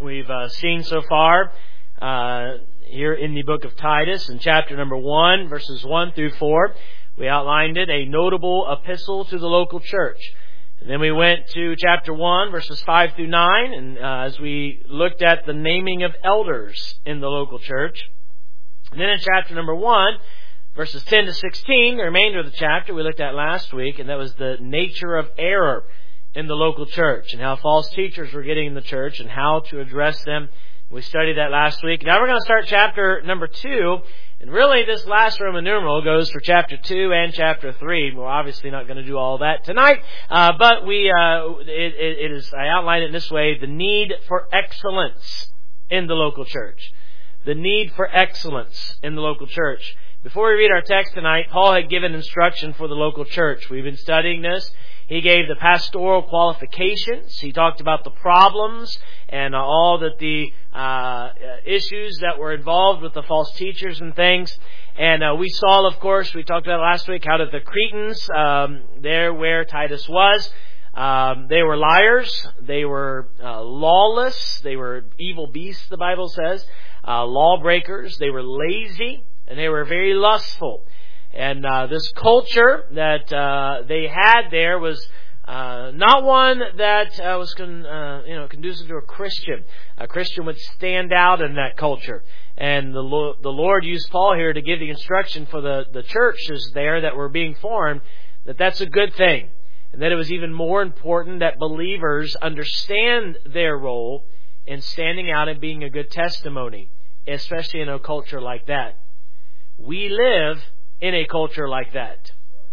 we've seen so far here in the book of Titus in chapter number 1, verses 1 through 4. We outlined it, a notable epistle to the local church. And then we went to chapter 1, verses 5 through 9, and as we looked at the naming of elders in the local church. And then in chapter number 1, verses 10 to 16, the remainder of the chapter we looked at last week, and that was the nature of error in the local church and how false teachers were getting in the church and how to address them. We studied that last week. Now we're going to start chapter number 2. And really this last Roman numeral goes for chapter 2 and chapter 3. We're obviously not going to do all that tonight. But it is, I outlined it in this way, the need for excellence in the local church. The need for excellence in the local church. Before we read our text tonight, Paul had given instruction for the local church. We've been studying this. He gave the pastoral qualifications. He talked about the problems and all that the issues that were involved with the false teachers and things. And we saw, of course, we talked about last week, how that the Cretans, there where Titus was, they were liars, they were lawless, they were evil beasts, the Bible says, lawbreakers, they were lazy, and they were very lustful. And this culture that they had there was not one that was conducive to a Christian. A Christian would stand out in that culture. And the Lord used Paul here to give the instruction for the churches there that were being formed, that that's a good thing. And that it was even more important that believers understand their role in standing out and being a good testimony, especially in a culture like that. We live in a culture like that.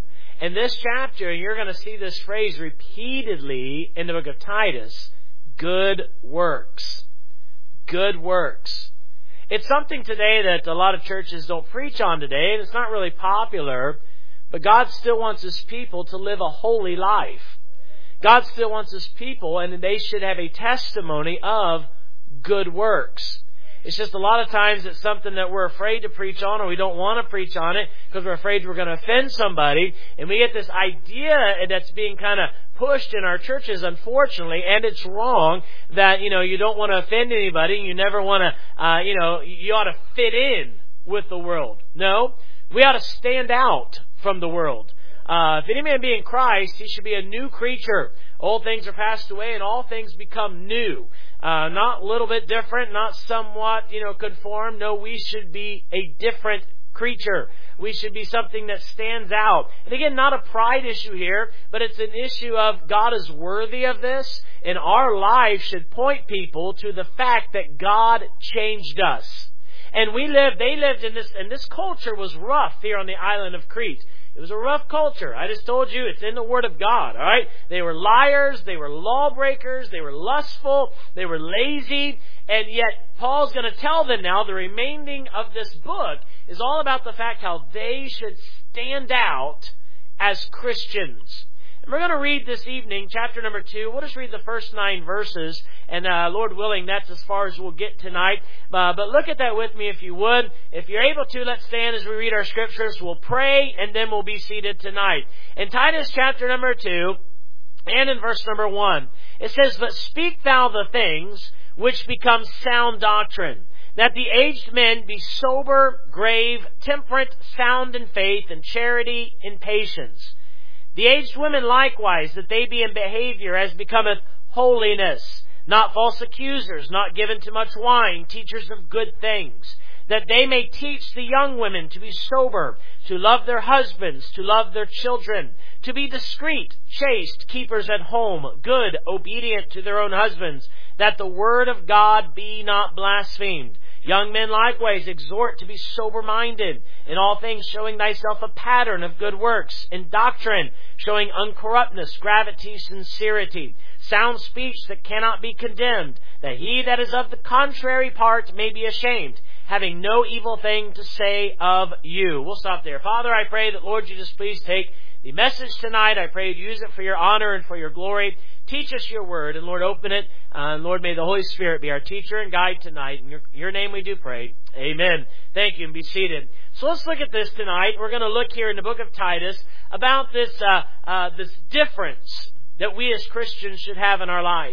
In this chapter, you're going to see this phrase repeatedly in the book of Titus, good works. Good works. It's something today that a lot of churches don't preach on today, and it's not really popular, but God still wants His people to live a holy life. God still wants His people, and they should have a testimony of good works. It's just a lot of times it's something that we're afraid to preach on, or we don't want to preach on it because we're afraid we're going to offend somebody. And we get this idea that's being kind of pushed in our churches, unfortunately, and it's wrong, that, you don't want to offend anybody. You never want to, you ought to fit in with the world. No, we ought to stand out from the world. If any man be in Christ, he should be a new creature. Old things are passed away and all things become new. Not a little bit different, not somewhat, conform. No, we should be a different creature. We should be something that stands out. And again, not a pride issue here, but it's an issue of God is worthy of this, and our lives should point people to the fact that God changed us. And they lived in this, and this culture was rough here on the island of Crete. It was a rough culture. I just told you it's in the Word of God, all right? They were liars, they were lawbreakers, they were lustful, they were lazy, and yet Paul's going to tell them now, the remaining of this book is all about the fact how they should stand out as Christians. And we're going to read this evening, chapter number 2. We'll just read the first 9 verses, and Lord willing, that's as far as we'll get tonight. But look at that with me if you would. If you're able to, let's stand as we read our scriptures. We'll pray, and then we'll be seated tonight. In Titus chapter number 2, and in verse number 1, it says, "But speak thou the things which become sound doctrine, that the aged men be sober, grave, temperate, sound in faith, and charity, in patience. The aged women likewise, that they be in behavior as becometh holiness, not false accusers, not given to much wine, teachers of good things, that they may teach the young women to be sober, to love their husbands, to love their children, to be discreet, chaste, keepers at home, good, obedient to their own husbands, that the word of God be not blasphemed. Young men likewise exhort to be sober-minded, in all things showing thyself a pattern of good works, in doctrine showing uncorruptness, gravity, sincerity, sound speech that cannot be condemned, that he that is of the contrary part may be ashamed, having no evil thing to say of you." We'll stop there. Father, I pray that, Lord, you just please take the message tonight. I pray you'd use it for your honor and for your glory. Teach us your word, and Lord, open it. Lord, may the Holy Spirit be our teacher and guide tonight. In your name we do pray. Amen. Thank you, and be seated. So let's look at this tonight. We're going to look here in the book of Titus about this difference that we as Christians should have in our life.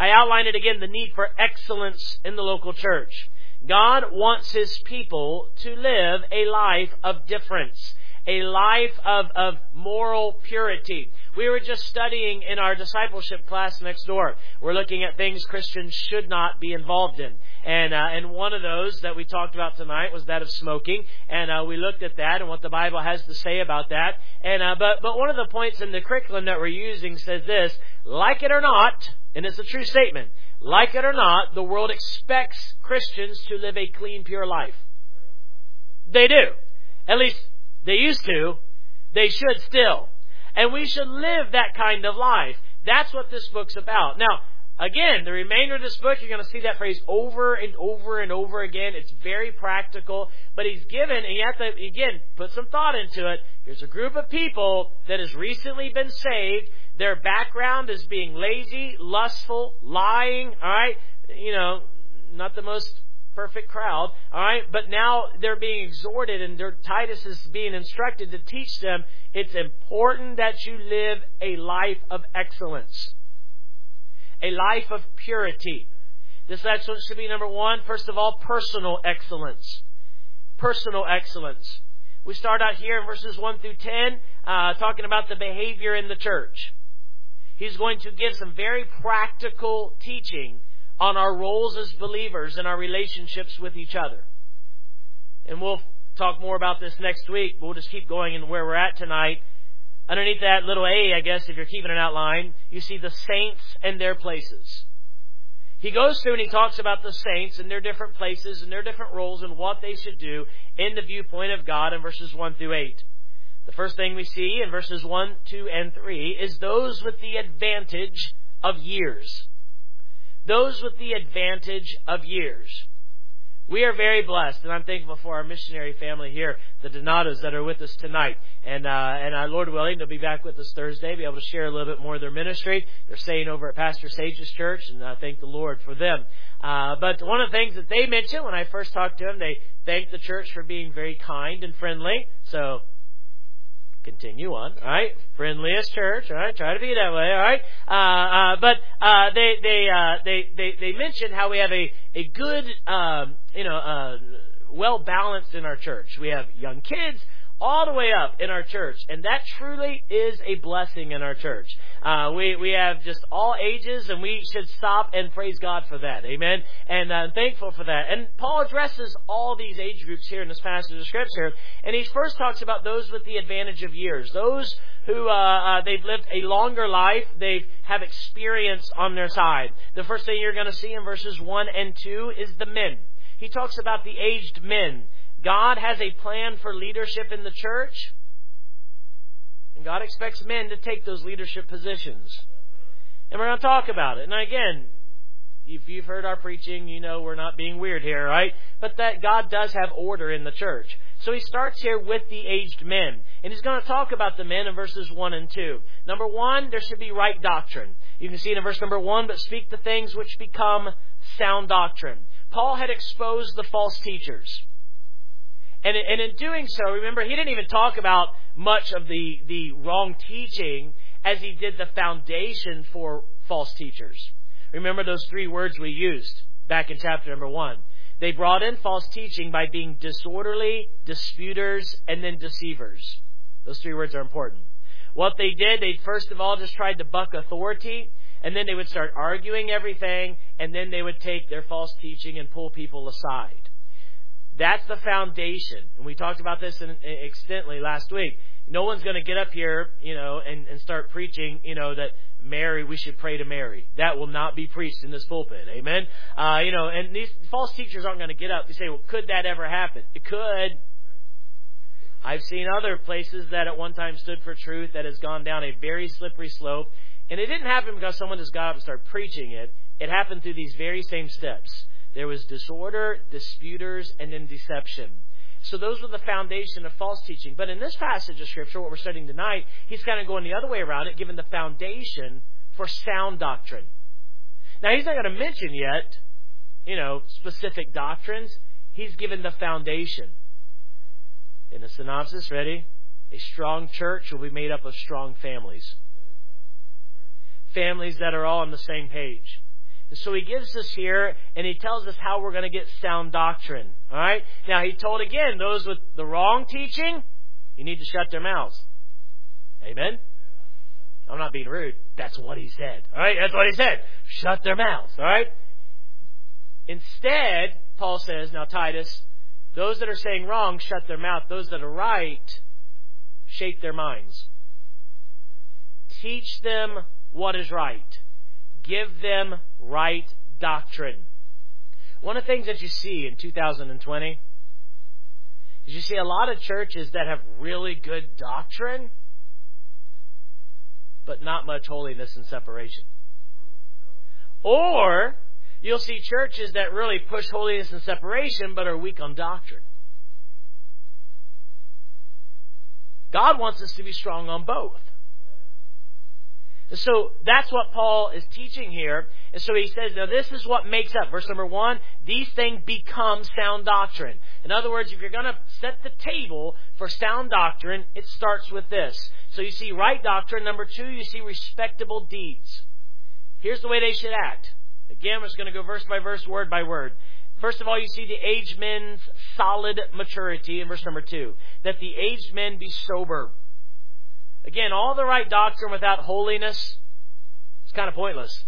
I outlined it again, the need for excellence in the local church. God wants His people to live a life of difference, a life of moral purity. We were just studying in our discipleship class next door. We're looking at things Christians should not be involved in. And one of those that we talked about tonight was that of smoking. And we looked at that and what the Bible has to say about that. And but one of the points in the curriculum that we're using says this: like it or not, and it's a true statement, like it or not, the world expects Christians to live a clean, pure life. They do. At least they used to. They should still. And we should live that kind of life. That's what this book's about. Now, again, the remainder of this book, you're going to see that phrase over and over and over again. It's very practical. But he's given, and you have to, again, put some thought into it. Here's a group of people that has recently been saved. Their background is being lazy, lustful, lying, all right? You know, not the most perfect crowd, all right? But now they're being exhorted, and Titus is being instructed to teach them it's important that you live a life of excellence, a life of purity. This excellence should be, number one, first of all, personal excellence. Personal excellence. We start out here in verses 1 through 10, talking about the behavior in the church. He's going to give some very practical teaching on our roles as believers and our relationships with each other. And we'll talk more about this next week, but we'll just keep going in where we're at tonight. Underneath that little A, I guess, if you're keeping an outline, you see the saints and their places. He goes through and he talks about the saints and their different places and their different roles and what they should do in the viewpoint of God in verses 1 through 8. The first thing we see in verses 1, 2, and 3 is those with the advantage of years. Those with the advantage of years. We are very blessed, and I'm thankful for our missionary family here, the Donatos that are with us tonight. And Lord willing, they'll be back with us Thursday, be able to share a little bit more of their ministry. They're staying over at Pastor Sage's church, and I thank the Lord for them. But one of the things that they mentioned when I first talked to them, they thanked the church for being very kind and friendly. So, continue on, all right? Friendliest church, all right? Try to be that way, all right? But they mentioned how we have a good, well balanced in our church. We have young kids all the way up in our church, and that truly is a blessing in our church. We have just all ages, and we should stop and praise God for that. Amen. And I'm thankful for that. And Paul addresses all these age groups here in this passage of Scripture, and he first talks about those with the advantage of years, those who they've lived a longer life, they have experience on their side. The first thing you're going to see in verses 1 and 2 is the men. He talks about the aged men. God has a plan for leadership in the church, and God expects men to take those leadership positions. And we're going to talk about it. And again, if you've heard our preaching, you know we're not being weird here, right? But that God does have order in the church. So he starts here with the aged men. And he's going to talk about the men in verses 1 and 2. Number 1, there should be right doctrine. You can see it in verse number 1, but speak the things which become sound doctrine. Paul had exposed the false teachers. And in doing so, remember, he didn't even talk about much of the wrong teaching as he did the foundation for false teachers. Remember those 3 words we used back in chapter number 1. They brought in false teaching by being disorderly, disputers, and then deceivers. Those 3 words are important. What they did, they first of all just tried to buck authority, and then they would start arguing everything, and then they would take their false teaching and pull people aside. That's the foundation. And we talked about this extensively last week. No one's going to get up here, and start preaching, that Mary, we should pray to Mary. That will not be preached in this pulpit. Amen? And these false teachers aren't going to get up. They say, well, could that ever happen? It could. I've seen other places that at one time stood for truth that has gone down a very slippery slope. And it didn't happen because someone just got up and started preaching it. It happened through these very same steps. There was disorder, disputers, and then deception. So those were the foundation of false teaching. But in this passage of Scripture, what we're studying tonight, he's kind of going the other way around it, giving the foundation for sound doctrine. Now, he's not going to mention yet, specific doctrines. He's given the foundation. In the synopsis, ready? A strong church will be made up of strong families. Families that are all on the same page. And so he gives us here, and he tells us how we're going to get sound doctrine. All right? Now, he told again, those with the wrong teaching, you need to shut their mouths. Amen? I'm not being rude. That's what he said. All right? That's what he said. Shut their mouths. All right? Instead, Paul says, now Titus, those that are saying wrong, shut their mouth. Those that are right, shape their minds. Teach them what is right. Give them right doctrine. One of the things that you see in 2020 is you see a lot of churches that have really good doctrine, but not much holiness and separation. Or you'll see churches that really push holiness and separation, but are weak on doctrine. God wants us to be strong on both. So that's what Paul is teaching here. And so he says, now this is what makes up. Verse number 1, these things become sound doctrine. In other words, if you're going to set the table for sound doctrine, it starts with this. So you see right doctrine. Number 2, you see respectable deeds. Here's the way they should act. Again, we're just going to go verse by verse, word by word. First of all, you see the aged men's solid maturity in verse number 2. That the aged men be sober. Again, all the right doctrine without holiness is kind of pointless.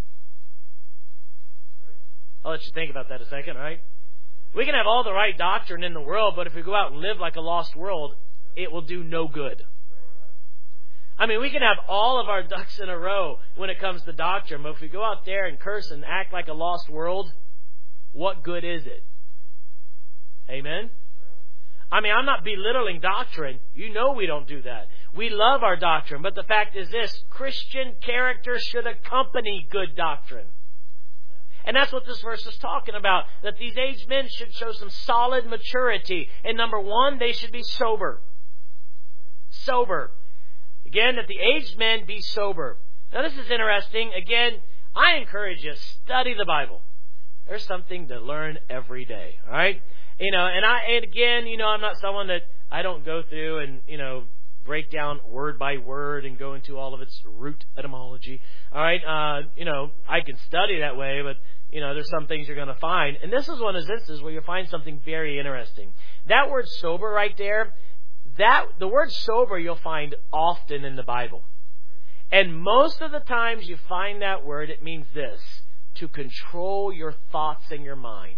I'll let you think about that a second, all right? We can have all the right doctrine in the world, but if we go out and live like a lost world, it will do no good. I mean, we can have all of our ducks in a row when it comes to doctrine, but if we go out there and curse and act like a lost world, what good is it? Amen? I mean, I'm not belittling doctrine. You know we don't do that. We love our doctrine, but the fact is this, Christian character should accompany good doctrine. And that's what this verse is talking about, that these aged men should show some solid maturity. And number 1, they should be sober. Sober. Again, that the aged men be sober. Now this is interesting. Again, I encourage you, study the Bible. There's something to learn every day, all right? And again, I'm not someone that I don't go through and, break down word by word and go into all of its root etymology. All right, I can study that way, but there's some things you're going to find, and this is one of those instances where you find something very interesting. That word sober right there, the word sober you'll find often in the Bible, and most of the times you find that word, it means this: to control your thoughts and your mind.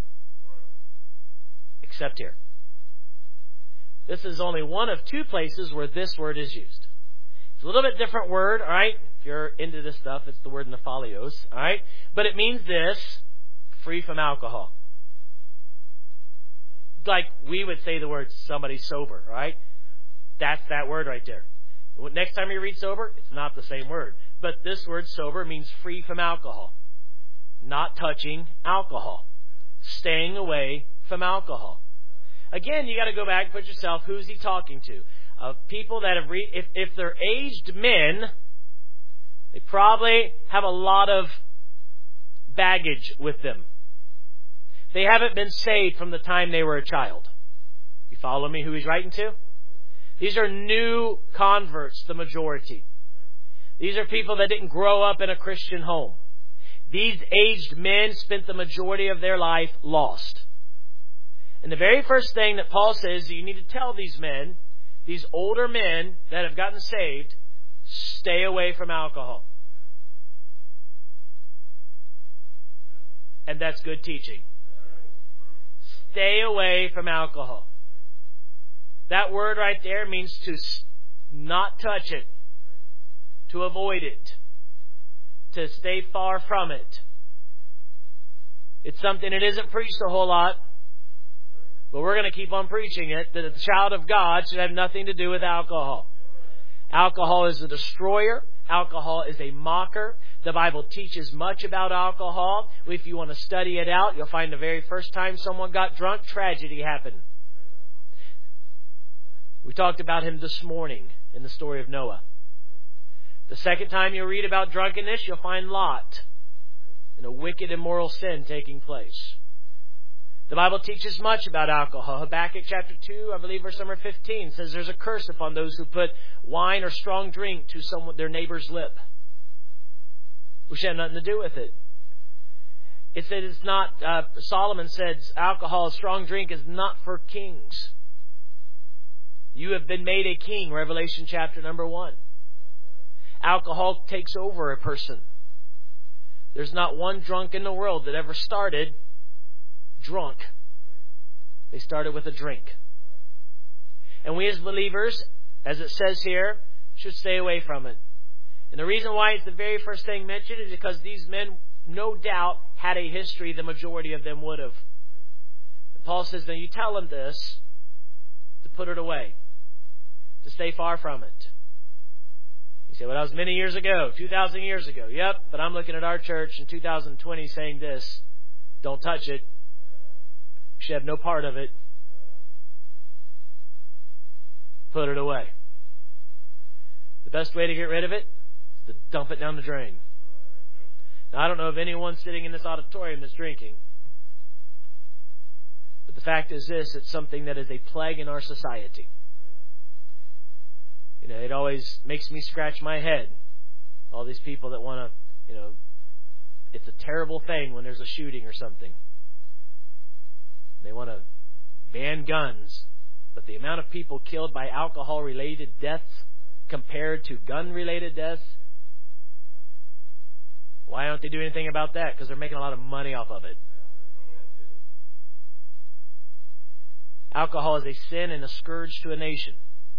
Except here. This is only one of 2 places where this word is used. It's a little bit different word, all right? If you're into this stuff, it's the word nephalios, all right? But it means this: free from alcohol. Like we would say the word somebody's sober, all right? That's that word right there. Next time you read sober, it's not the same word. But this word sober means free from alcohol. Not touching alcohol. Staying away from alcohol. Again, you got to go back and put yourself, who's he talking to? People that have if they're aged men, they probably have a lot of baggage with them. They haven't been saved from the time they were a child. You follow me who he's writing to? These are new converts, the majority. These are people that didn't grow up in a Christian home. These aged men spent the majority of their life lost. And the very first thing that Paul says is you need to tell these men, these older men that have gotten saved, stay away from alcohol. And that's good teaching. Stay away from alcohol. That word right there means to not touch it, to avoid it, to stay far from it. It's something that isn't preached a whole lot, but we're going to keep on preaching it, that the child of God should have nothing to do with alcohol. Alcohol is a destroyer. Alcohol is a mocker. The Bible teaches much about alcohol. If you want to study it out, you'll find the very first time someone got drunk, tragedy happened. We talked about him this morning in the story of Noah. The second time you read about drunkenness, you'll find Lot and a wicked, immoral sin taking place. The Bible teaches much about alcohol. Habakkuk chapter 2, I believe verse number 15, says there's a curse upon those who put wine or strong drink to their neighbor's lip. We should have nothing to do with it. It said it's not, Solomon said alcohol, strong drink is not for kings. You have been made a king, Revelation chapter number 1. Alcohol takes over a person. There's not one drunk in the world that ever started drunk. They started with a drink. And we as believers, as it says here, should stay away from it. And the reason why it's the very first thing mentioned is because these men, no doubt, had a history the majority of them would have. And Paul says, now you tell them this, to put it away, to stay far from it. You say, well, that was many years ago, 2,000 years ago. Yep, but I'm looking at our church in 2020 saying this, don't touch it. You should have no part of it. Put it away. The best way to get rid of it is to dump it down the drain. Now, I don't know of anyone sitting in this auditorium that's drinking. But the fact is this, it's something that is a plague in our society. You know, it always makes me scratch my head. All these people that want to, it's a terrible thing when there's a shooting or something. They want to ban guns. But the amount of people killed by alcohol-related deaths compared to gun-related deaths, why don't they do anything about that? Because they're making a lot of money off of it. Alcohol is a sin and a scourge to a nation.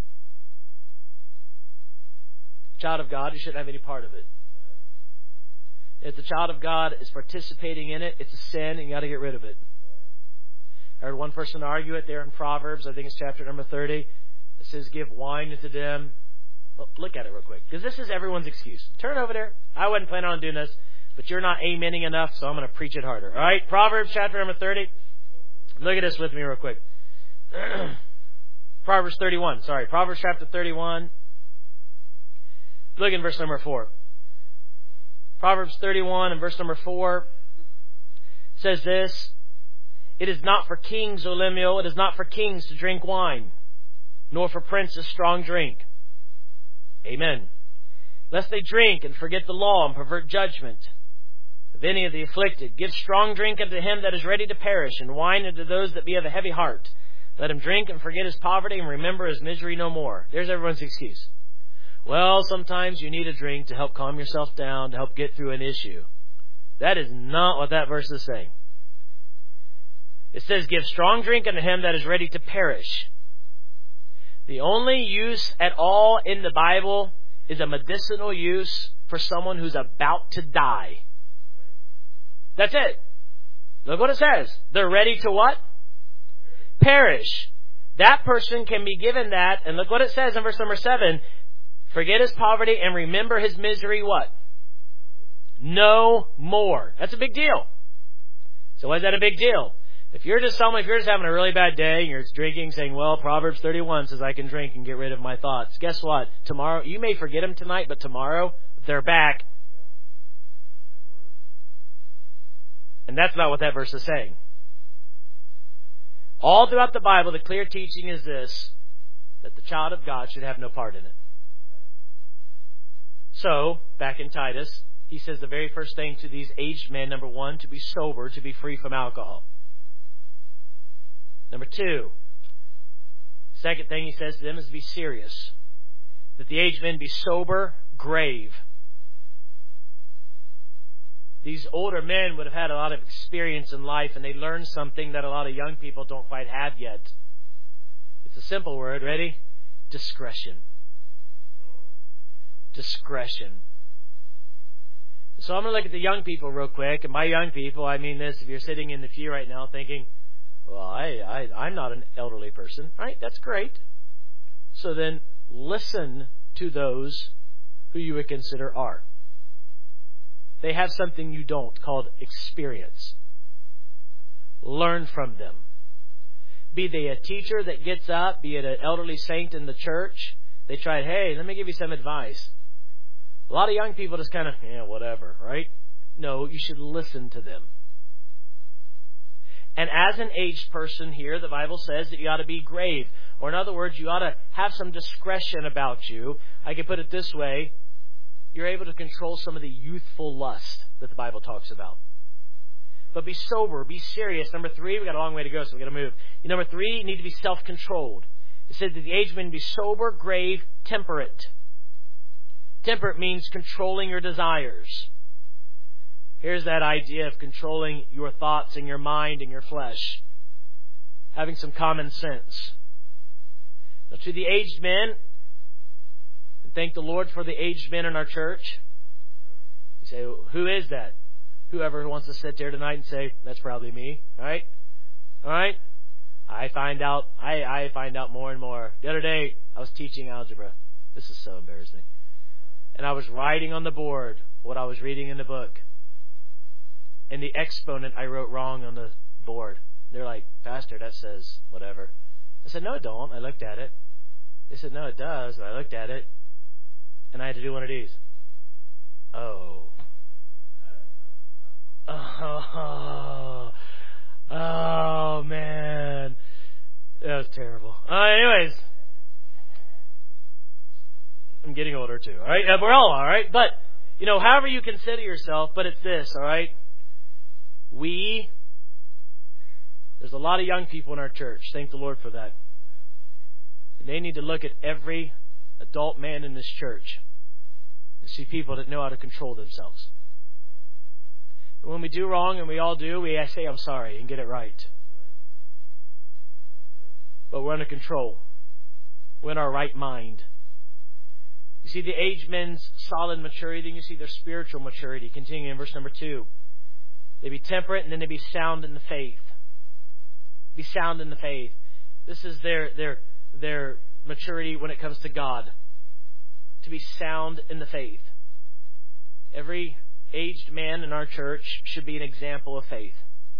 Child of God, you shouldn't have any part of it. If the child of God is participating in it, it's a sin and you got to get rid of it. I heard one person argue it there in Proverbs, I think it's chapter number 30. It says, give wine to them. Well, look at it real quick, because this is everyone's excuse. Turn over there. I wasn't planning on doing this, but you're not amening enough, so I'm going to preach it harder. All right, Proverbs chapter number 30. Look at this with me real quick. Proverbs 31. Sorry, Proverbs chapter 31. Look in verse number 4. Proverbs 31 and verse number 4 says this. It is not for kings, O Lemuel, it is not for kings to drink wine, nor for princes strong drink. Amen. Lest they drink and forget the law and pervert judgment of any of the afflicted. Give strong drink unto him that is ready to perish, and wine unto those that be of a heavy heart. Let him drink and forget his poverty and remember his misery no more. There's everyone's excuse. Well, sometimes you need a drink to help calm yourself down, to help get through an issue. That is not what that verse is saying. It says, give strong drink unto him that is ready to perish. The only use at all in the Bible is a medicinal use for someone who's about to die. That's it. Look what it says. They're ready to what? Perish. That person can be given that, and look what it says in verse number 7. Forget his poverty and remember his misery what? No more. That's a big deal. So why is that a big deal? If you're just having a really bad day and you're drinking, saying, well, Proverbs 31 says I can drink and get rid of my thoughts. Guess what? Tomorrow, you may forget them tonight, but tomorrow, they're back. And that's not what that verse is saying. All throughout the Bible, the clear teaching is this, that the child of God should have no part in it. So, back in Titus, he says the very first thing to these aged men, number 1, to be sober, to be free from alcohol. Number 2, second thing he says to them is to be serious. That the aged men be sober, grave. These older men would have had a lot of experience in life, and they learned something that a lot of young people don't quite have yet. It's a simple word. Ready? Discretion. Discretion. So I'm going to look at the young people real quick. And by young people, I mean this. If you're sitting in the pew right now thinking, well, I'm not an elderly person. All right, that's great. So then listen to those who you would consider are. They have something you don't, called experience. Learn from them. Be they a teacher that gets up, be it an elderly saint in the church, they try, hey, let me give you some advice. A lot of young people just kind of, whatever, right? No, you should listen to them. And as an aged person here, the Bible says that you ought to be grave. Or in other words, you ought to have some discretion about you. I can put it this way. You're able to control some of the youthful lust that the Bible talks about. But be sober, be serious. Number 3, we got a long way to go, so we got to move. Number 3, you need to be self-controlled. It said that the aged men be sober, grave, temperate. Temperate means controlling your desires. Here's that idea of controlling your thoughts and your mind and your flesh. Having some common sense. Now, to the aged men, and thank the Lord for the aged men in our church. You say, who is that? Whoever wants to sit there tonight and say, that's probably me. All right? All right? I find out more and more. The other day, I was teaching algebra. This is so embarrassing. And I was writing on the board what I was reading in the book. And the exponent I wrote wrong on the board. They're like, Pastor, that says whatever. I said, no, it don't. I looked at it. They said, no, it does. And I looked at it. And I had to do one of these. Oh, man. That was terrible. Anyways. I'm getting older too, all right? We're all right? But, however you consider yourself, but it's this, all right? There's a lot of young people in our church. Thank the Lord for that. And they need to look at every adult man in this church and see people that know how to control themselves. And when we do wrong, and we all do, we say, I'm sorry, and get it right. But we're under control. We're in our right mind. You see the aged men's solid maturity, then you see their spiritual maturity. Continuing in verse number 2. They be temperate, and then they be sound in the faith. Be sound in the faith. This is their maturity when it comes to God. To be sound in the faith. Every aged man in our church should be an example of faith.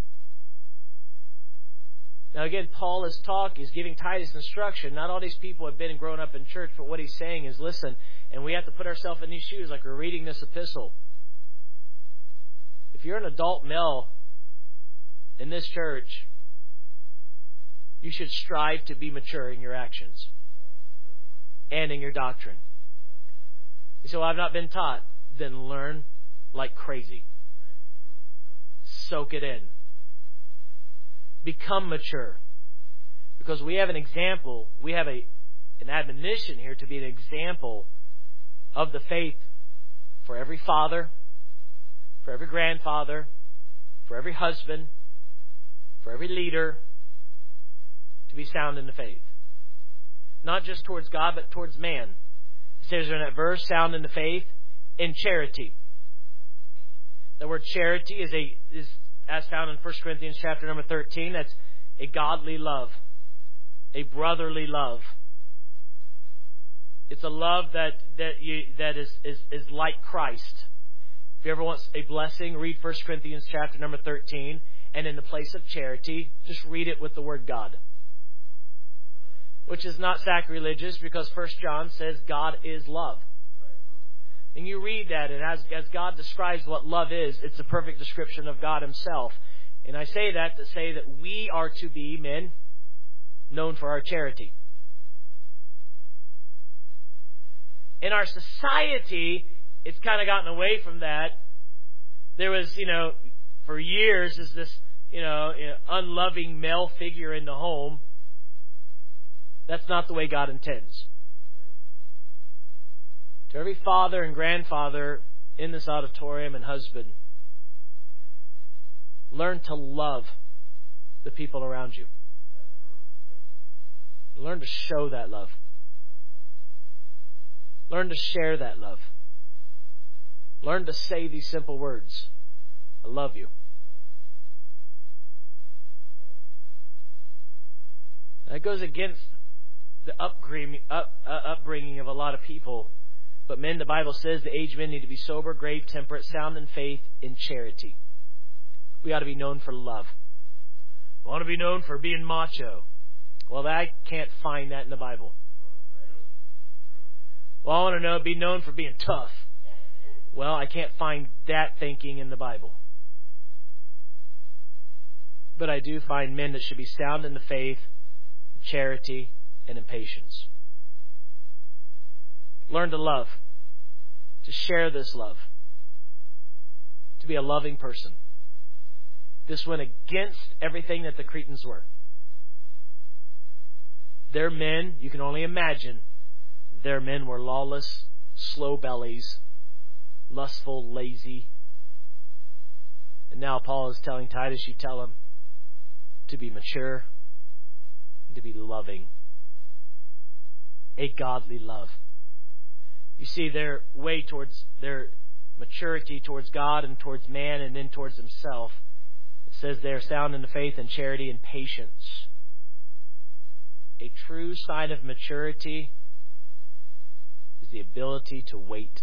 Now again, Paul is giving Titus instruction. Not all these people have been and grown up in church, but what he's saying is, listen, and we have to put ourselves in these shoes like we're reading this epistle. If you're an adult male in this church, you should strive to be mature in your actions and in your doctrine. You say, well, I've not been taught. Then learn like crazy. Soak it in. Become mature. Because we have an example, we have an admonition here to be an example of the faith for every father, for every grandfather, for every husband, for every leader, to be sound in the faith. Not just towards God, but towards man. It says in that verse, sound in the faith, in charity. The word charity is as found in 1 Corinthians chapter number 13. That's a godly love, a brotherly love. It's a love that is like Christ. If you ever want a blessing, read 1 Corinthians chapter number 13, and in the place of charity, just read it with the word God. Which is not sacrilegious, because 1 John says God is love. And you read that, and as God describes what love is, it's a perfect description of God Himself. And I say that to say that we are to be men known for our charity. In our society, it's kind of gotten away from that. There was, for years, is this, unloving male figure in the home. That's not the way God intends. To every father and grandfather in this auditorium and husband, learn to love the people around you. Learn to show that love. Learn to share that love. Learn to say these simple words. I love you. That goes against the upbringing of a lot of people. But men, the Bible says the aged men need to be sober, grave, temperate, sound in faith, in charity. We ought to be known for love. We want to be known for being macho. Well, I can't find that in the Bible. Well, I want to be known for being tough. Well, I can't find that thinking in the Bible. But I do find men that should be sound in the faith, charity, and in patience. Learn to love. To share this love. To be a loving person. This went against everything that the Cretans were. Their men, you can only imagine, their men were lawless, slow bellies, lustful, lazy. And now Paul is telling Titus, you tell him to be mature, to be loving. A godly love. You see, their way towards their maturity towards God and towards man and then towards himself, it says they are sound in the faith and charity and patience. A true sign of maturity is the ability to wait.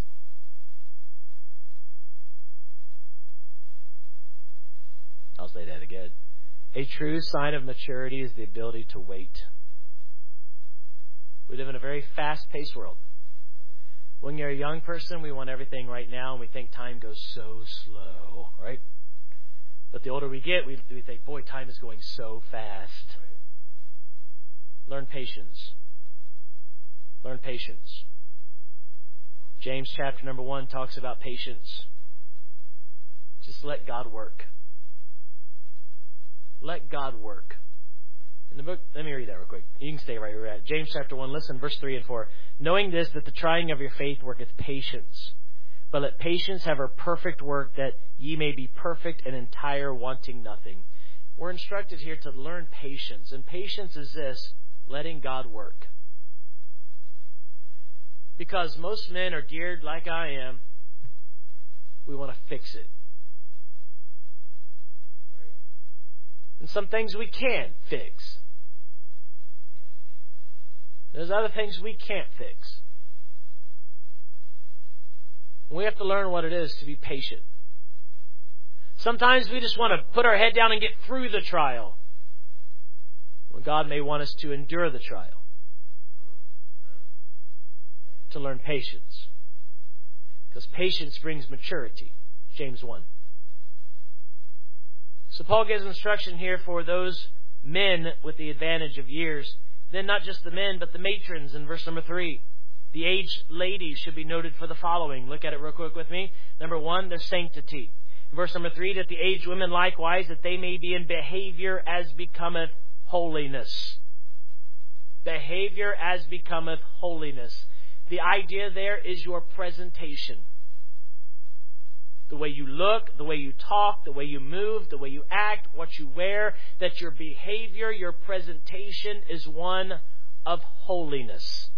I'll say that again. A true sign of maturity is the ability to wait. We live in a very fast-paced world. When you're a young person, we want everything right now, and we think time goes so slow, right? But the older we get, we think, boy, time is going so fast. Learn patience. Learn patience. James chapter number 1 talks about patience. Just let God work. Let God work. In the book, let me read that real quick. You can stay right where you're at. James chapter 1, listen, verse 3 and 4. Knowing this, that the trying of your faith worketh patience. But let patience have her perfect work, that ye may be perfect and entire, wanting nothing. We're instructed here to learn patience. And patience is this, letting God work. Because most men are geared like I am. We want to fix it. And some things we can fix. There's other things we can't fix. We have to learn what it is to be patient. Sometimes we just want to put our head down and get through the trial, when God may want us to endure the trial. To learn patience. Because patience brings maturity. James 1. So Paul gives instruction here for those men with the advantage of years. Then not just the men, but the matrons in verse number 3. The aged ladies should be noted for the following. Look at it real quick with me. Number 1, their sanctity. Verse number 3, that the aged women likewise, that they may be in behavior as becometh holiness. Behavior as becometh holiness. The idea there is your presentation. The way you look, the way you talk, the way you move, the way you act, what you wear, that your behavior, your presentation is one of holiness.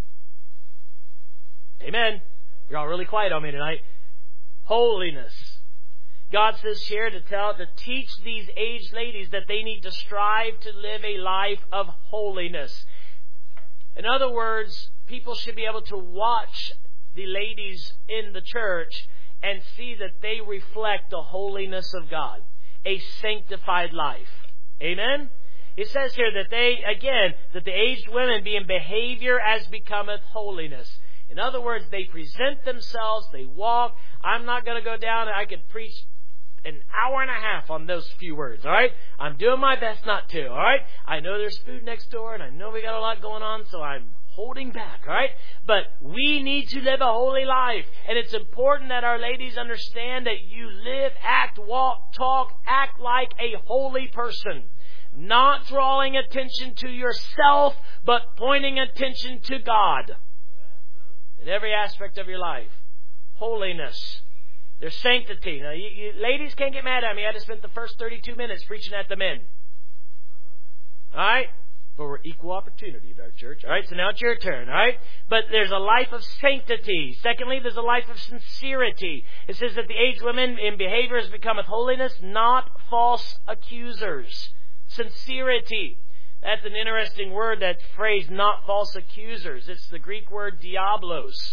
Amen. You're all really quiet on me tonight. Holiness. God says here to teach these aged ladies that they need to strive to live a life of holiness. In other words, people should be able to watch the ladies in the church and see that they reflect the holiness of God. A sanctified life. Amen? It says here that that the aged women be in behavior as becometh holiness. In other words, they present themselves, they walk. I'm not going to go down and I could preach an hour and a half on those few words, all right? I'm doing my best not to, all right? I know there's food next door and I know we got a lot going on, so I'm holding back, all right? But we need to live a holy life. And it's important that our ladies understand that you live, act, walk, talk, act like a holy person. Not drawing attention to yourself, but pointing attention to God. In every aspect of your life. Holiness. There's sanctity. Now, you ladies can't get mad at me. I just spent the first 32 minutes preaching at the men. All right? But we're equal opportunity at our church. All right, so now it's your turn. All right? But there's a life of sanctity. Secondly, there's a life of sincerity. It says that the aged women in behavior has becometh holiness, not false accusers. Sincerity. That's an interesting word, that phrase, not false accusers. It's the Greek word diablos,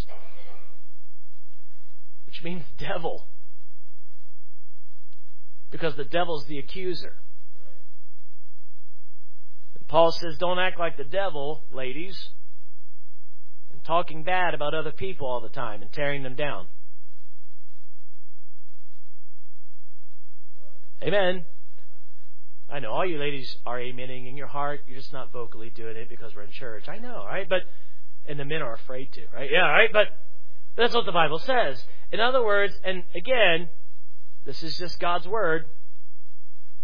which means devil. Because the devil's the accuser. And Paul says, don't act like the devil, ladies, and talking bad about other people all the time and tearing them down. Amen. I know all you ladies are amening in your heart. You're just not vocally doing it because we're in church. I know, right? And the men are afraid to, right? Yeah, right? But that's what the Bible says. In other words, and again, this is just God's word.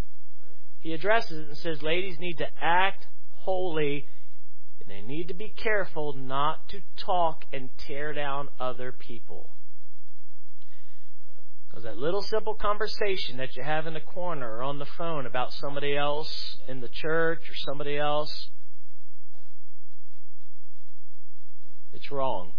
he addresses it and says ladies need to act holy, and they need to be careful not to talk and tear down other people. Because that little simple conversation that you have in the corner or on the phone about somebody else in the church or somebody else, it's wrong.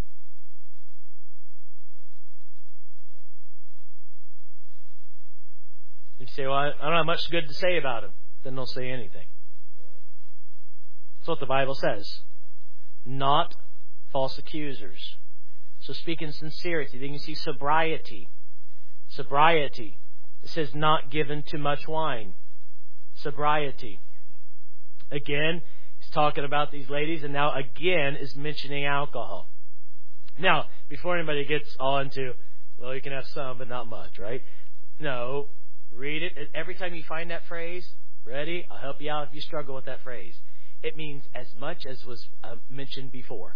You say, well, I don't have much good to say about him. Then don't say anything. That's what the Bible says. Not false accusers. So speak in sincerity. Then you see sobriety. Sobriety. It says not given to much wine. Sobriety. Again, he's talking about these ladies, and now again is mentioning alcohol. Now, before anybody gets all into, well, you can have some, but not much, right? No. Read it. Every time you find that phrase, ready? I'll help you out if you struggle with that phrase. It means as much as was mentioned before.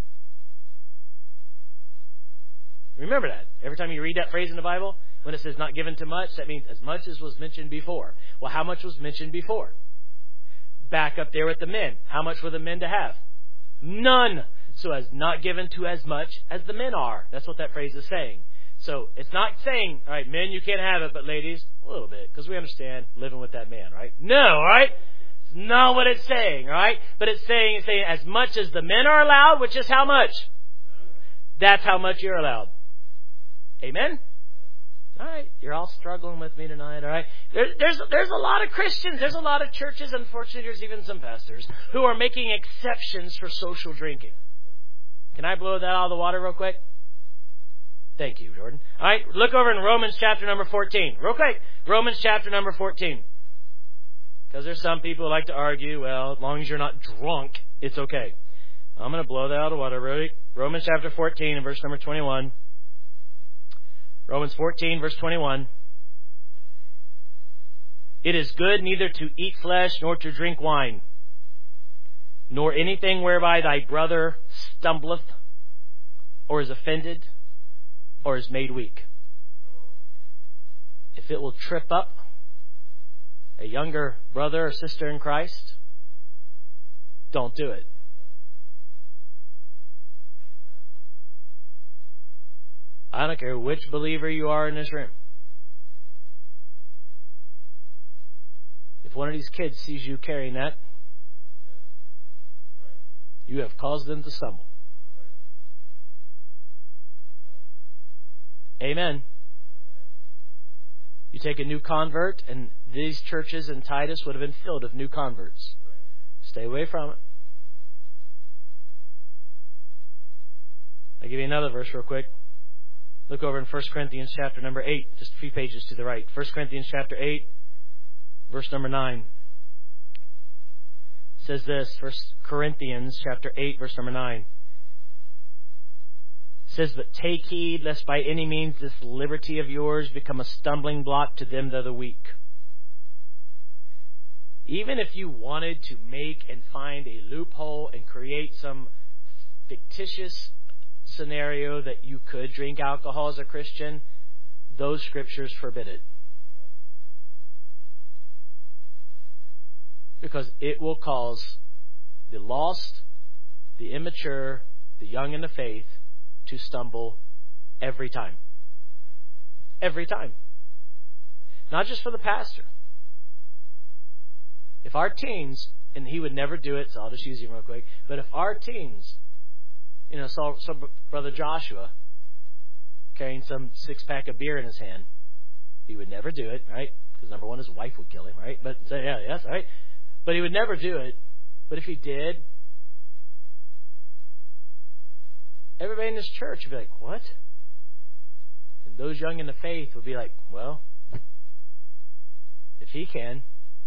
Remember that. Every time you read that phrase in the Bible, when it says not given to much, that means as much as was mentioned before. Well, how much was mentioned before? Back up there with the men. How much were the men to have? None. So as not given to as much as the men are. That's what that phrase is saying. So it's not saying, all right, men, you can't have it, but ladies, a little bit, because we understand living with that man, right? No, all right? It's not what it's saying, all right? But it's saying as much as the men are allowed, which is how much? That's how much you're allowed. Amen? All right, you're all struggling with me tonight, all right? There's a lot of Christians, there's a lot of churches, unfortunately there's even some pastors, who are making exceptions for social drinking. Can I blow that out of the water real quick? Thank you, Jordan. All right, look over in Romans chapter number 14. Real quick, Romans chapter number 14. Because there's some people who like to argue, well, as long as you're not drunk, it's okay. I'm going to blow that out of the water, really. Romans chapter 14 and verse number 21. Romans 14, verse 21. It is good neither to eat flesh nor to drink wine, nor anything whereby thy brother stumbleth, or is offended, or is made weak. If it will trip up a younger brother or sister in Christ, don't do it. I don't care which believer you are in this room. If one of these kids sees you carrying that, you have caused them to stumble. Amen. You take a new convert, and these churches in Titus would have been filled with new converts. Stay away from it. I'll give you another verse real quick. Look over in 1 Corinthians chapter number 8, just a few pages to the right. 1 Corinthians chapter 8, verse number 9. It says this, 1 Corinthians chapter 8, verse number 9. It says, but take heed lest by any means this liberty of yours become a stumbling block to them that are weak. Even if you wanted to make and find a loophole and create some fictitious scenario that you could drink alcohol as a Christian, those scriptures forbid it. Because it will cause the lost, the immature, the young in the faith to stumble every time. Every time. Not just for the pastor. If our teens, and he would never do it, so I'll just use him real quick, but if our teens, saw Brother Joshua carrying some 6-pack of beer in his hand, he would never do it, right? Because number one, his wife would kill him, right? But yes, right? But he would never do it. But if he did, everybody in this church would be like, what? And those young in the faith would be like, well, if he can.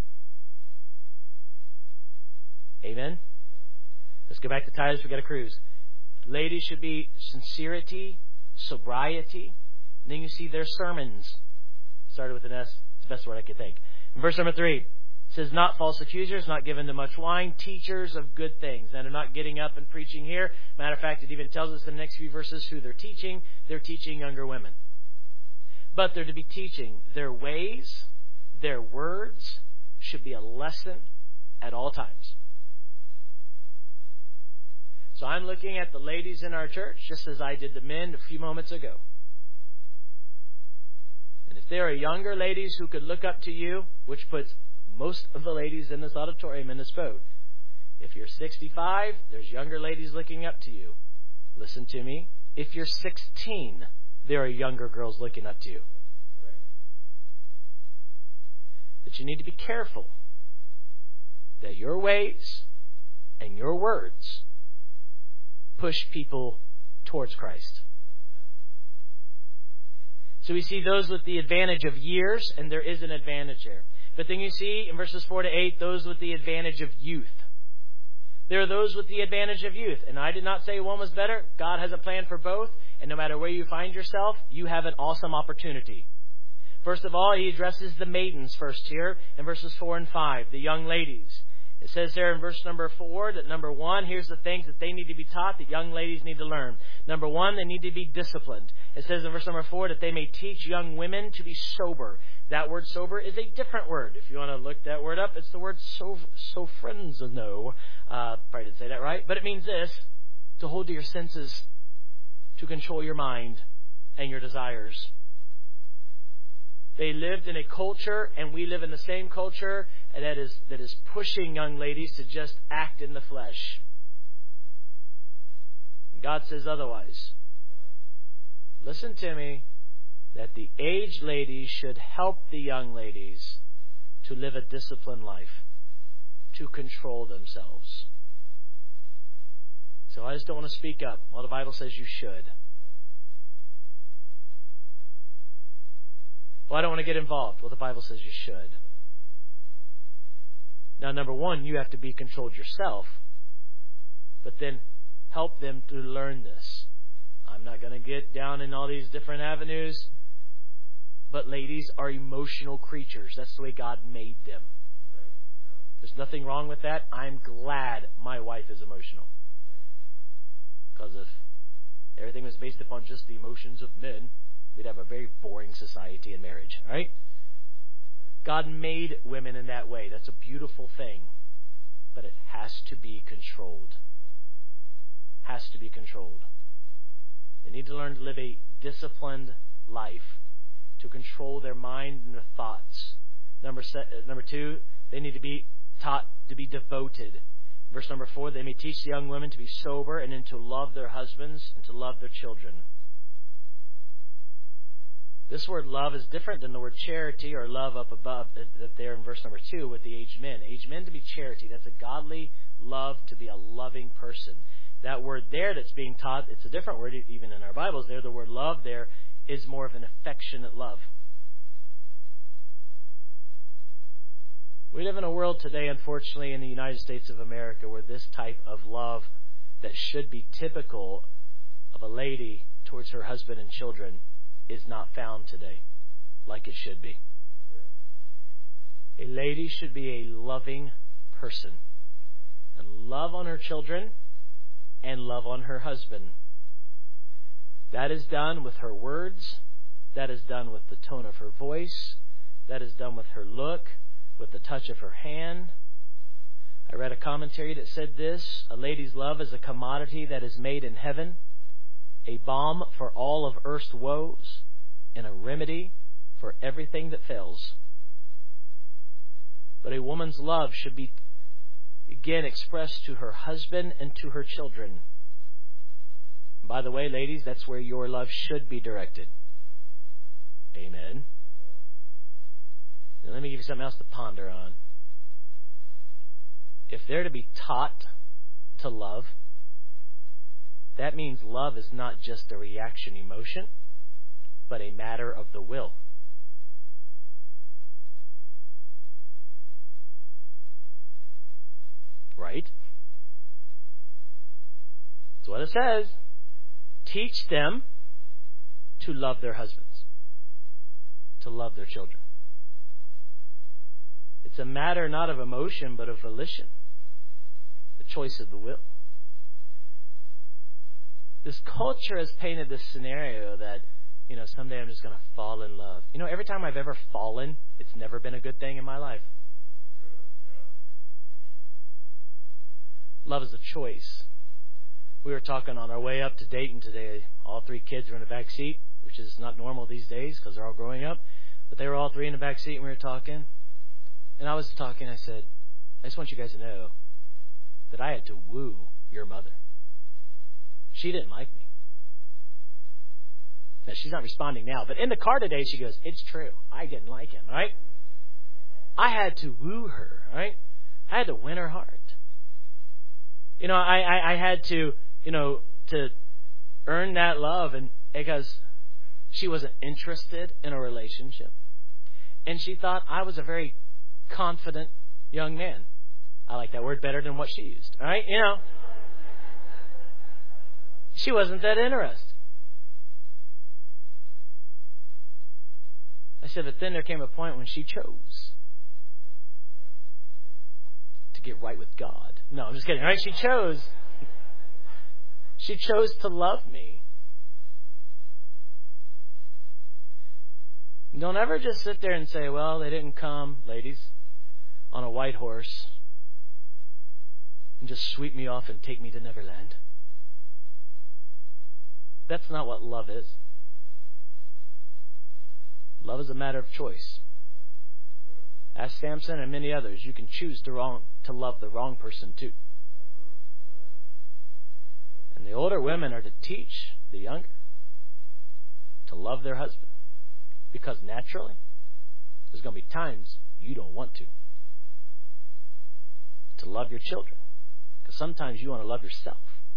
Amen? Let's go back to Titus. We've got a cruise. Ladies should be sincerity, sobriety. And then you see their sermons. Started with an S. It's the best word I could think. In verse number 3, it says, not false accusers, not given to much wine, teachers of good things. Now, they're not getting up and preaching here. Matter of fact, it even tells us in the next few verses who they're teaching. They're teaching younger women. But they're to be teaching their ways, their words, should be a lesson at all times. So I'm looking at the ladies in our church just as I did the men a few moments ago. And if there are younger ladies who could look up to you, which puts most of the ladies in this auditorium in this boat, if you're 65, there's younger ladies looking up to you. Listen to me. If you're 16, there are younger girls looking up to you. But you need to be careful that your ways and your words push people towards Christ. So we see those with the advantage of years, and there is an advantage there. But then you see in verses 4 to 8, those with the advantage of youth. There are those with the advantage of youth. And I did not say one was better. God has a plan for both. And no matter where you find yourself, you have an awesome opportunity. First of all, he addresses the maidens first here in verses 4 and 5, the young ladies. It says there in verse number 4 that number 1, here's the things that they need to be taught, that young ladies need to learn. Number 1, they need to be disciplined. It says in verse number 4 that they may teach young women to be sober. That word sober is a different word. If you want to look that word up, it's the word sophrono. Probably didn't say that right, but it means this: to hold to your senses, to control your mind and your desires. They lived in a culture, and we live in the same culture, that is pushing young ladies to just act in the flesh. God says otherwise. Listen to me, that the aged ladies should help the young ladies to live a disciplined life, to control themselves. So I just don't want to speak up. Well, the Bible says you should. Well, I don't want to get involved. Well, the Bible says you should. Now, number 1, you have to be controlled yourself, but then help them to learn this. I'm not going to get down in all these different avenues, but ladies are emotional creatures. That's the way God made them. There's nothing wrong with that. I'm glad my wife is emotional. Because if everything was based upon just the emotions of men, we'd have a very boring society in marriage, right? God made women in that way. That's a beautiful thing. But it has to be controlled. Has to be controlled. They need to learn to live a disciplined life, to control their mind and their thoughts. Number 2, they need to be taught to be devoted. Verse number 4, they may teach the young women to be sober and then to love their husbands and to love their children. This word love is different than the word charity or love up above there in verse number 2 with the aged men. Aged men to be charity. That's a godly love, to be a loving person. That word there that's being taught, it's a different word even in our Bibles there. The word love there is more of an affectionate love. We live in a world today, unfortunately, in the United States of America where this type of love that should be typical of a lady towards her husband and children is not found today like it should be. A lady should be a loving person and love on her children and love on her husband. That is done with her words. That is done with the tone of her voice. That is done with her look, with the touch of her hand. I read a commentary that said this: a lady's love is a commodity that is made in heaven, a balm for all of earth's woes, and a remedy for everything that fails. But a woman's love should be, again, expressed to her husband and to her children. By the way, ladies, that's where your love should be directed. Amen. Now let me give you something else to ponder on. If they're to be taught to love, that means love is not just a reaction emotion, but a matter of the will. Right? That's what it says. Teach them to love their husbands, to love their children. It's a matter not of emotion, but of volition, a choice of the will. This culture has painted this scenario that, someday I'm just going to fall in love. Every time I've ever fallen, it's never been a good thing in my life. Love is a choice. We were talking on our way up to Dayton today. All 3 kids were in the back seat, which is not normal these days because they're all growing up. But they were all 3 in the back seat and we were talking. And I was talking. I said, I just want you guys to know that I had to woo your mother. She didn't like me. Now, she's not responding now. But in the car today, she goes, it's true. I didn't like him, right? I had to woo her, right? I had to win her heart. I had to, to earn that love, and because she wasn't interested in a relationship. And she thought I was a very confident young man. I like that word better than what she used, all right? She wasn't that interested. I said, but then there came a point when she chose to get right with God. No, I'm just kidding. Right? She chose to love me. Don't ever just sit there and say, well, they didn't come, ladies, on a white horse and just sweep me off and take me to Neverland. That's not what love is. Love is a matter of choice. As Samson and many others, you can choose to love the wrong person too. And the older women are to teach the younger to love their husband. Because naturally, there's going to be times you don't want to. To love your children. Because sometimes you want to love yourself.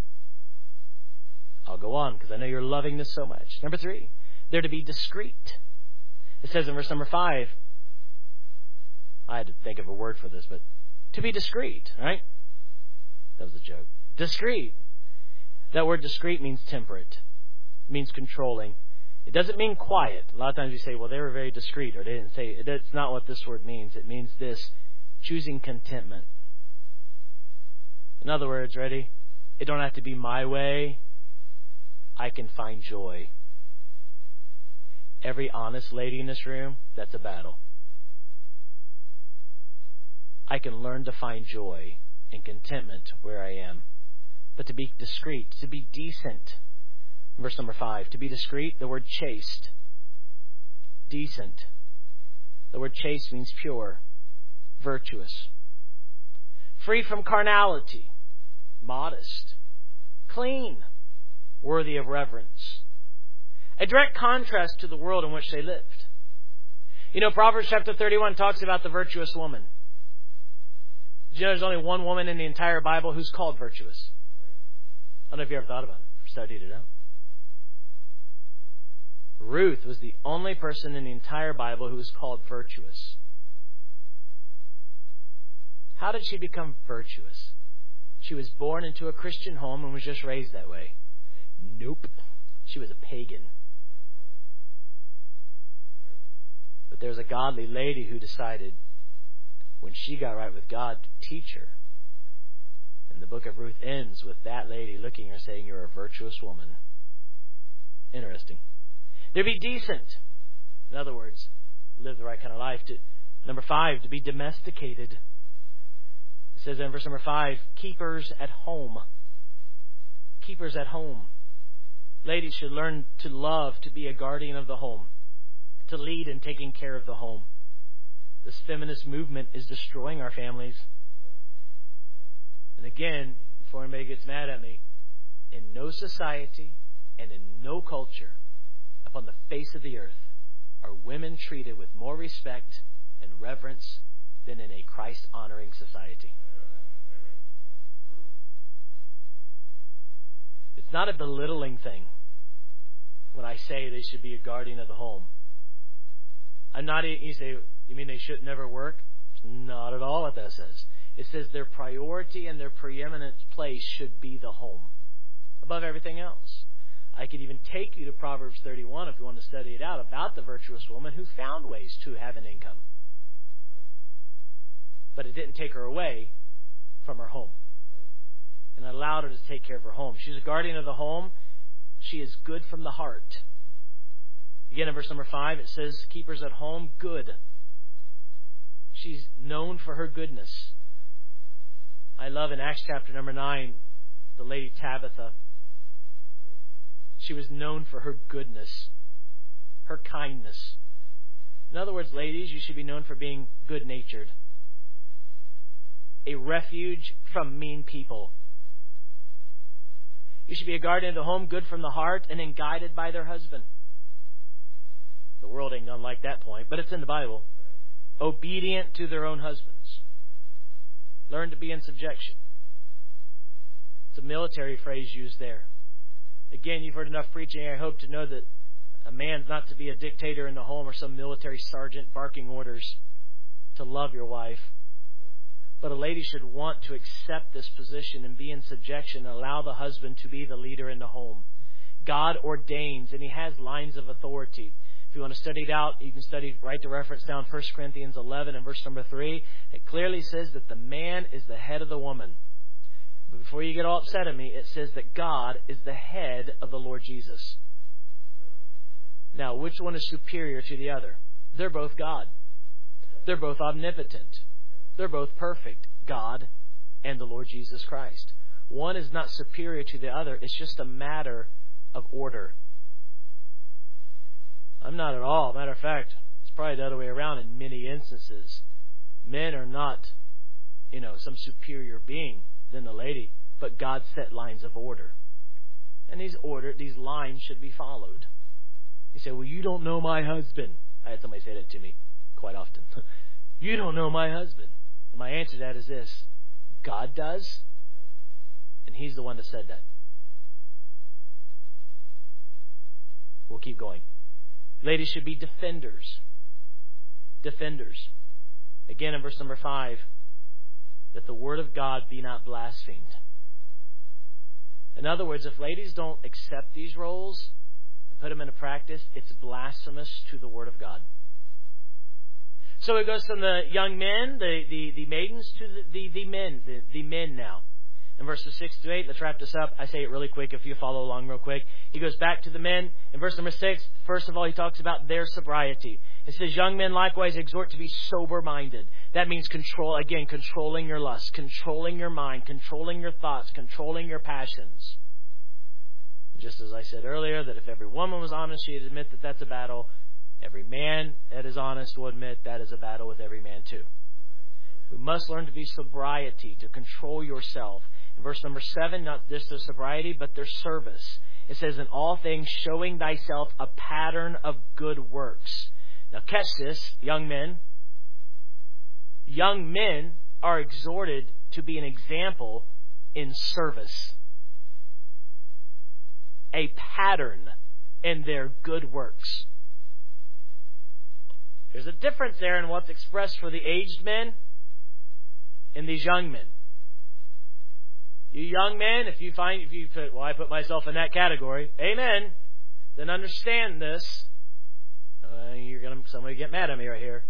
I'll go on because I know you're loving this so much. Number 3, they're to be discreet. It says in verse number 5, I had to think of a word for this, but to be discreet, right? That was a joke. Discreet. That word discreet means temperate. It means controlling. It doesn't mean quiet. A lot of times you say, well, they were very discreet, or they didn't say it. That's not what this word means. It means this, choosing contentment. In other words, ready? It don't have to be my way. I can find joy. Every honest lady in this room, that's a battle. I can learn to find joy and contentment where I am. But to be discreet, to be decent. Verse number 5, to be discreet, the word chaste. Decent. The word chaste means pure, virtuous. Free from carnality, modest, clean, worthy of reverence. A direct contrast to the world in which they lived. Proverbs chapter 31 talks about the virtuous woman. Did you know there's only one woman in the entire Bible who's called virtuous? I don't know if you ever thought about it, studied it out. Ruth was the only person in the entire Bible who was called virtuous. How did she become virtuous? She was born into a Christian home and was just raised that way. Nope. She was a pagan. But there's a godly lady who decided when she got right with God to teach her. And the book of Ruth ends with that lady looking at her saying, you're a virtuous woman. Interesting. To be decent. In other words, live the right kind of life. Number 5, to be domesticated. It says in verse number 5, keepers at home. Keepers at home. Ladies should learn to love, to be a guardian of the home, to lead in taking care of the home. This feminist movement is destroying our families. And again, before anybody gets mad at me, in no society and in no culture upon the face of the earth are women treated with more respect and reverence than in a Christ-honoring society. It's not a belittling thing when I say they should be a guardian of the home. You say, you mean they should never work? It's not at all what that says. It says their priority and their preeminent place should be the home above everything else. I could even take you to Proverbs 31 if you want to study it out about the virtuous woman who found ways to have an income. But it didn't take her away from her home. And it allowed her to take care of her home. She's a guardian of the home. She is good from the heart. Again, in verse number 5, it says, keepers at home, good. She's known for her goodness. I love in Acts chapter number 9, the lady Tabitha. She was known for her goodness, her kindness. In other words, ladies, you should be known for being good-natured. A refuge from mean people. You should be a guardian of the home, good from the heart, and then guided by their husband. The world ain't gonna like that point, but it's in the Bible. Obedient to their own husbands. Learn to be in subjection. It's a military phrase used there. Again, you've heard enough preaching, I hope, to know that a man's not to be a dictator in the home or some military sergeant barking orders to love your wife. But a lady should want to accept this position and be in subjection and allow the husband to be the leader in the home. God ordains, and He has lines of authority. If you want to study it out, you can write the reference down, 1 Corinthians 11 and verse number 3. It clearly says that the man is the head of the woman. But before you get all upset at me, it says that God is the head of the Lord Jesus. Now, which one is superior to the other? They're both God. They're both omnipotent. They're both perfect, God and the Lord Jesus Christ. One is not superior to the other. It's just a matter of order. I'm not at all. Matter of fact, it's probably the other way around in many instances. Men are not, some superior being than the lady, but God set lines of order. And these lines should be followed. You say, well, you don't know my husband. I had somebody say that to me quite often. You don't know my husband. And my answer to that is this: God does, and He's the one that said that. We'll keep going. Ladies should be defenders. Defenders. Again in verse number 5, that the word of God be not blasphemed. In other words, if ladies don't accept these roles and put them into practice, it's blasphemous to the word of God. So it goes from the young men, the maidens, to the men now. In verses 6 to 8, let's wrap this up. I say it really quick if you follow along real quick. He goes back to the men. In verse number 6, first of all, he talks about their sobriety. It says, young men likewise exhort to be sober-minded. That means controlling your lust, controlling your mind, controlling your thoughts, controlling your passions. Just as I said earlier, that if every woman was honest, she'd admit that that's a battle. Every man that is honest will admit that is a battle with every man too. We must learn to be sobriety, to control yourself. In verse number 7, not just their sobriety, but their service. It says, in all things showing thyself a pattern of good works. Now catch this, young men. Young men are exhorted to be an example in service. A pattern in their good works. There's a difference there in what's expressed for the aged men and these young men. You young men, if you put, well, I put myself in that category, amen, then understand this. Somebody get mad at me right here.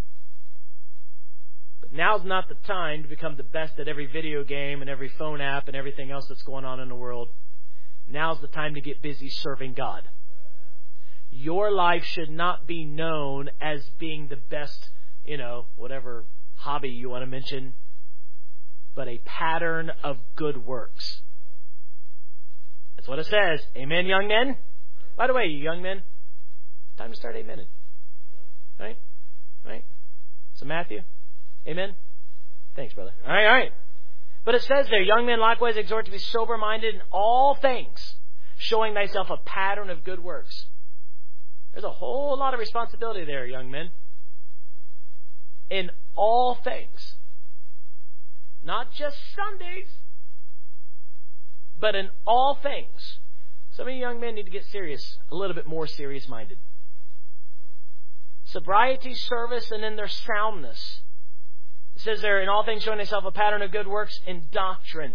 But now's not the time to become the best at every video game and every phone app and everything else that's going on in the world. Now's the time to get busy serving God. Your life should not be known as being the best, whatever hobby you want to mention, but a pattern of good works. That's what it says. Amen, young men? By the way, you young men, time to start amening. Right? So Matthew, amen? Thanks, brother. All right. But it says there, young men likewise exhort to be sober-minded in all things, showing thyself a pattern of good works. There's a whole lot of responsibility there, young men. In all things. Not just Sundays, but in all things. Some of you young men need to get serious, a little bit more serious-minded. Sobriety, service, and in their soundness. It says there, in all things showing thyself a pattern of good works in doctrine.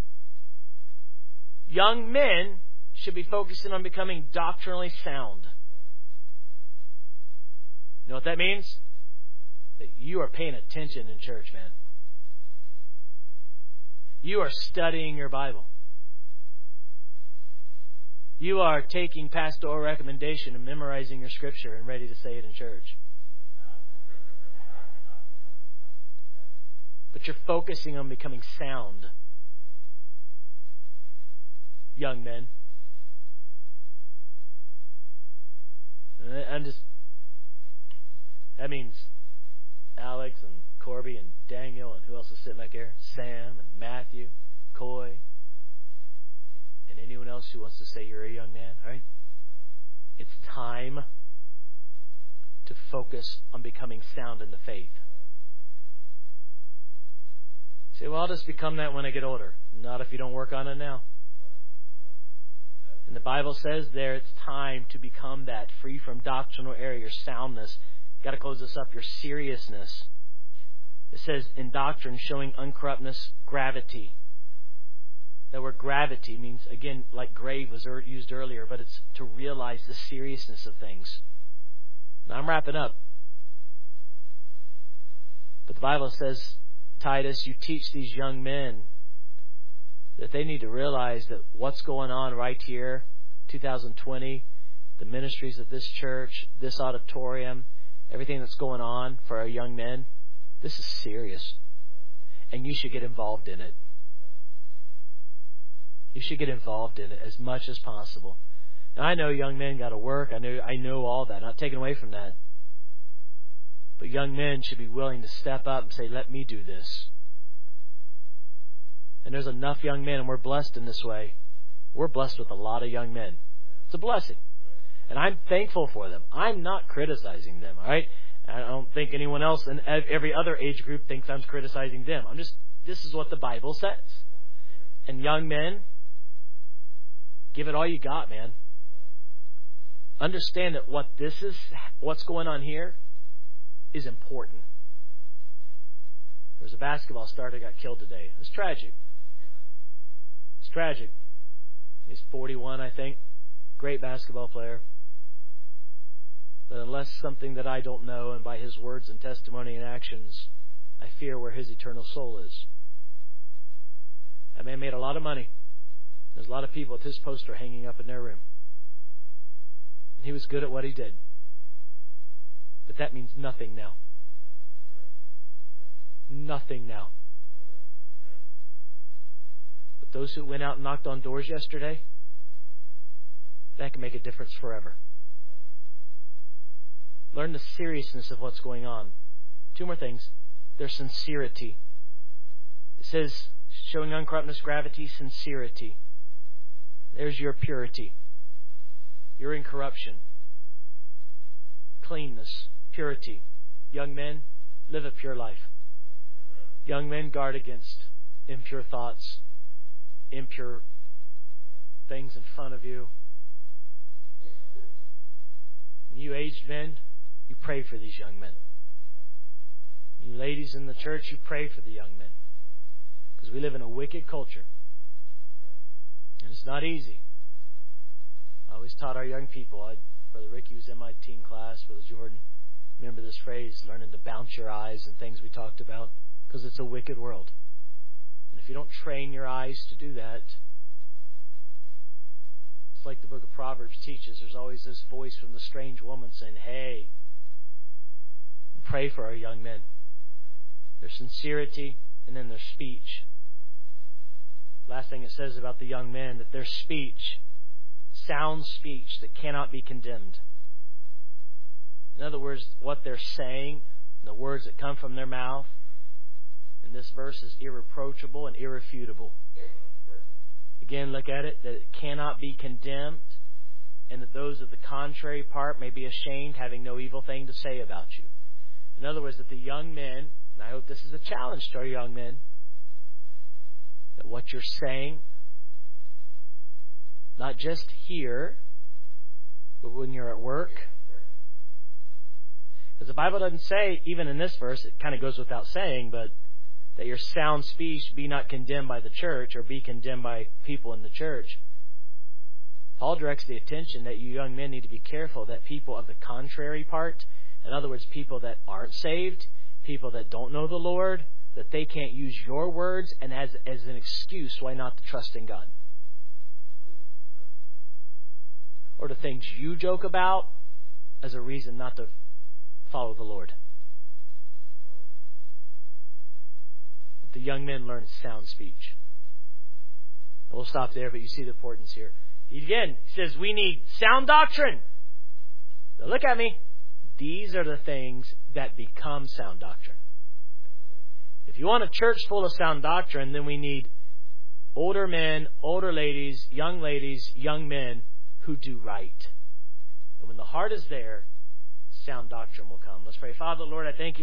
Young men should be focusing on becoming doctrinally sound. You know what that means? That you are paying attention in church, man. You are studying your Bible. You are taking pastoral recommendation and memorizing your scripture and ready to say it in church. but you're focusing on becoming sound. Young men. That means Alex and Corby and Daniel and who else is sitting back there? Sam and Matthew, Coy, and anyone else who wants to say you're a young man, right? It's time to focus on becoming sound in the faith. Say, well, I'll just become that when I get older. Not if you don't work on it now. And the Bible says there it's time to become that, free from doctrinal error, your soundness. Got to close this up, your seriousness. It says in doctrine, showing uncorruptness, gravity. That word gravity means, again, like grave was used earlier, but it's to realize the seriousness of things. Now I'm wrapping up. But the Bible says, Titus, you teach these young men that they need to realize that what's going on right here, 2020, the ministries of this church, this auditorium, everything that's going on for our young men, this is serious. And you should get involved in it. You should get involved in it as much as possible. Now, I know young men got to work. I know all that. Not taking away from that. But young men should be willing to step up and say, let me do this. And there's enough young men, and we're blessed in this way. We're blessed with a lot of young men. It's a blessing. And I'm thankful for them. I'm not criticizing them, all right? I don't think anyone else in every other age group thinks I'm criticizing them. This is what the Bible says. And young men, give it all you got, man. Understand that what's going on here is important. There was a basketball star that got killed today. It's tragic. It's tragic. He's 41, I think. Great basketball player. But unless something that I don't know, and by his words and testimony and actions, I fear where his eternal soul is. That man made a lot of money. There's a lot of people with his poster hanging up in their room. And he was good at what he did. But that means nothing now. Nothing now. But those who went out and knocked on doors yesterday, that can make a difference forever. Learn the seriousness of what's going on. Two more things. Their sincerity. It says, showing uncorruptness, gravity, sincerity. There's your purity. Your incorruption. Cleanness. Purity. Young men, live a pure life. Young men, guard against impure thoughts, impure things in front of you. You aged men, you pray for these young men. You ladies in the church, you pray for the young men. Because we live in a wicked culture. And it's not easy. I always taught our young people. Brother Ricky was in my teen class. Brother Jordan. Remember this phrase, learning to bounce your eyes and things we talked about. Because it's a wicked world. And if you don't train your eyes to do that, it's like the book of Proverbs teaches. There's always this voice from the strange woman saying, hey, pray for our young men. Their sincerity and then their speech. Last thing it says about the young men, that their speech, sound speech that cannot be condemned. In other words, what they're saying, the words that come from their mouth, in this verse is irreproachable and irrefutable. Again, look at it, that it cannot be condemned, and that those of the contrary part may be ashamed, having no evil thing to say about you. In other words, that the young men, and I hope this is a challenge to our young men, that what you're saying, not just here, but when you're at work. Because the Bible doesn't say, even in this verse, it kind of goes without saying, but that your sound speech be not condemned by the church or be condemned by people in the church. Paul directs the attention that you young men need to be careful that people of the contrary part, in other words, people that aren't saved, people that don't know the Lord, that they can't use your words and as an excuse why not to trust in God. Or the things you joke about as a reason not to follow the Lord. the young men learn sound speech. And we'll stop there, but you see the importance here. Again, he says we need sound doctrine. Now look at me. These are the things that become sound doctrine. If you want a church full of sound doctrine, then we need older men, older ladies, young men who do right. And when the heart is there, sound doctrine will come. Let's pray. Father, Lord, I thank you.